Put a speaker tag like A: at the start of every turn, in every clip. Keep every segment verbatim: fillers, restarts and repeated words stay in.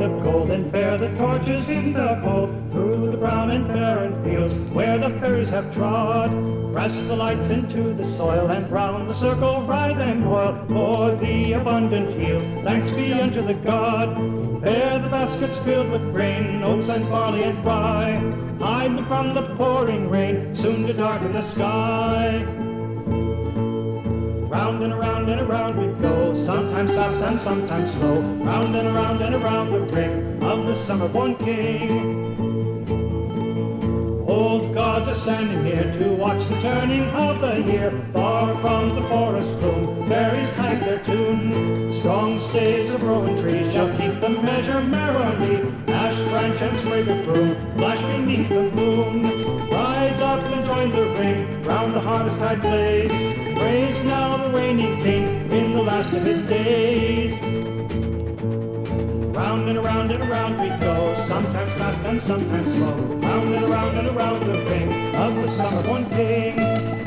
A: of gold and bear the torches in the cold. Through the brown and barren fields where the fairies have trod, press the lights into the soil and round the circle ride and coil. For the abundant yield, thanks be unto the God. There the baskets filled with grain, oats and barley and rye, hide them from the pouring rain, soon to darken the sky. Round and around and around we go, sometimes fast and sometimes slow, round and around and around the ring of the summer-born king. Old gods are standing near to watch the turning of the year. Far from the forest gloom, fairies pipe their tune. Strong staves of rowan trees shall keep the measure merrily. Ash branch and sprig of broom flash beneath the moon. Rise up and join the ring round the harvest-tide blaze. Praise now the reigning king in the last of his days. Round and around and around we go, sometimes fast and sometimes slow, round and around and around the ring of the summer-born king.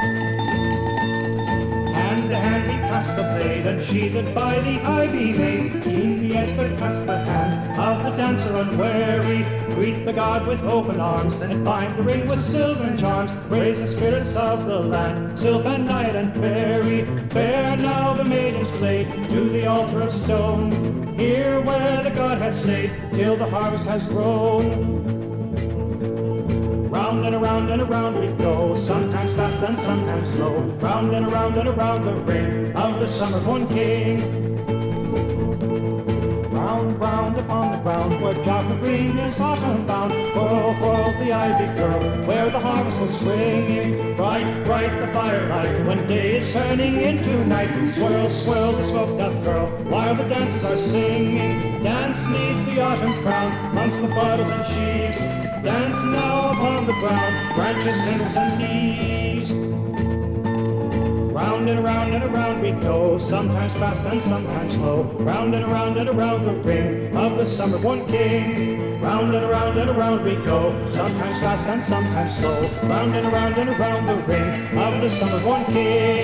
A: Hand to hand we pass the blade, unsheathed by the ivy made, keen the edge that cuts the hand of the dancer unwary. Greet the god with open arms, and bind the ring with silvern charms. Praise the spirits of the land, sylph and knight and fairy. Bear now the maiden's blade to the altar of stone, here where the god has stayed till the harvest has grown. Round and around and around we go, sometimes fast and sometimes slow, round and around and around the ring of the summer-born king. Round, round upon the ground where Jotham Green is autumn bound, whirl, whirl the ivy curl where the harvest will swing. Bright, bright the firelight when day is turning into night. Swirl, swirl the smoke doth curl while the dancers are singing. Dance neath the autumn crown amongst the bottles and sheaves. Dance now upon the ground, branches, tendrils, and leaves. Round and around and around we go, sometimes fast and sometimes slow, round and around and around the ring of the summer-born king. Round and around and around we go, sometimes fast and sometimes slow, round and around and around the ring of the summer-born king.